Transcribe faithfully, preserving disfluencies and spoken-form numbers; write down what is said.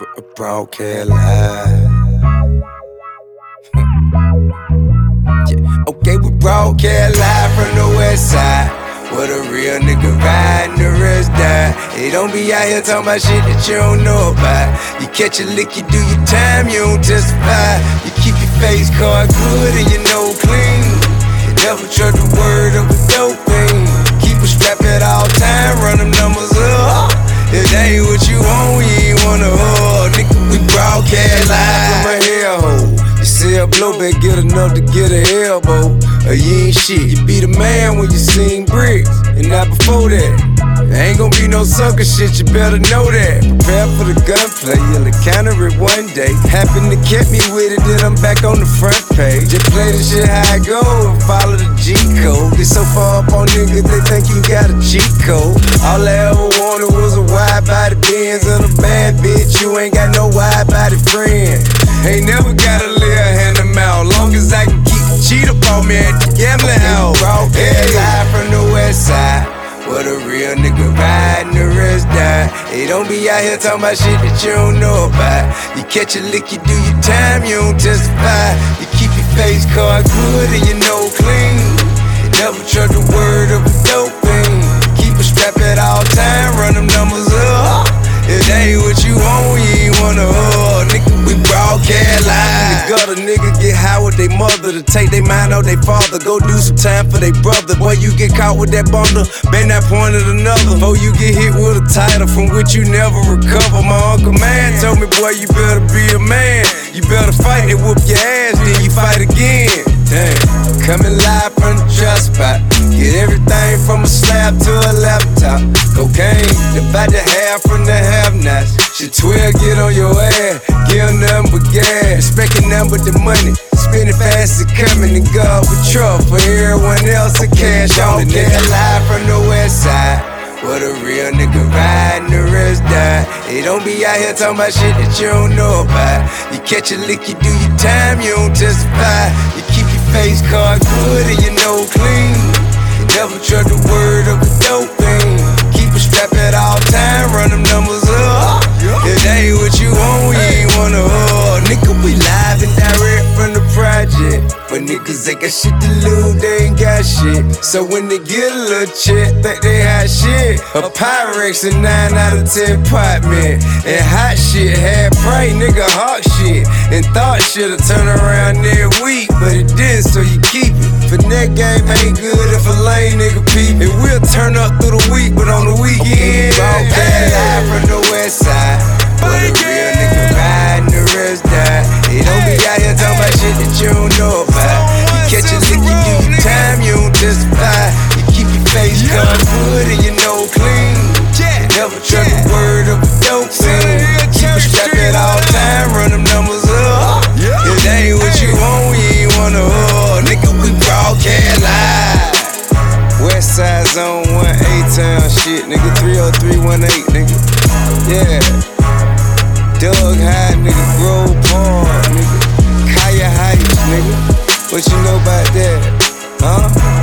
Broadcast live. Yeah. Okay, we broadcast live from the west side. What a real nigga riding, the rest die. They don't be out here talking about shit that you don't know about. You catch a lick, you do your time, you don't testify. You keep your face card good and your nose clean. You never trust the word of a dope thing. Keep a strap at all time, run them numbers up. If that ain't what you want, you ain't wanna hold. Nigga, we broadcast live from a hellhole. You sell blowback, get enough to get a elbow. Or you ain't shit, you be the man when you sing bricks. And not before that. There ain't gon' be no sucker shit, you better know that. Prepare for the gunplay, you'll encounter it one day. Happen to keep me with it, then I'm back on the front page. Just play the shit how I go and follow the G code. Get so far up on niggas, they think you got a cheat code. All I ever wanted was a wide body Benz and a bad bitch. You ain't got no wide body friend. Ain't never gotta lay a hand to mouth. Long as I can keep the cheat up on me at the gambling house. Broadcast live from the west side. What a real nigga riding, the rest die. They don't be out here talking about shit that you don't know about. You catch a lick, you do your time, you don't testify. You keep your face card good and your nose clean. You never trust the word of a dope thing. Keep a strap at all time, run them numbers up. If that ain't what you want, you ain't wanna hold. Nigga, we broadcast live. The gutter nigga get high with they mother to take they mind out they father. Go do some time for they brother. Boy, you get caught with that bundle, bang that point at another. Before you get hit with a title from which you never recover. My uncle man told me, boy, you better be a man. You better fight, they whoop your ass, then you fight again. Damn. Coming live from the trap spot. Get everything from a slab to a laptop. Cocaine, about the half from the have-nots. Shit twelve, get on your ass. Give them nothing but gas. Expecting nothing but the money. Spending fast and coming and God with trouble. For everyone else a cash on. The nigga live from the west side. What a real nigga riding, the rest die. They don't be out here talking about shit that you don't know about. You catch a lick, you do your time, you don't testify. You keep your face card good and your nose clean. You never trust the word of a dope thing. Keep a strap at all time, run them numbers up. If that ain't what you want, you ain't wanna hold. Nigga, we live and direct from the project. But niggas ain't got shit to lose, they ain't got shit. So when they get a little check, think they hot shit. A Pyrex a nine out of ten pot, man. And hot shit, had price, nigga, hawk shit. And thought shit'll turn around every week, but it didn't, so you keep it. Finesse game ain't good if a lame nigga peep. It will turn up through the week, but on the weekend, broadcast live from the west side. What a real nigga riding, the rest die. They don't be out here talking about shit that you don't know about. You catch a lick, you do your time, you don't testify. You keep your face card good and your nose clean. You never trust a word of a dope thing. Keep a strap at all time, run them numbers up. If that ain't what you want, you ain't wanna hold. Nigga, we broadcast live. West side zone one, A-town shit, nigga. three oh three one eight, nigga. Yeah. Doug High, nigga, Grove Park, nigga. Kaya Heights, nigga. What you know about that? Huh?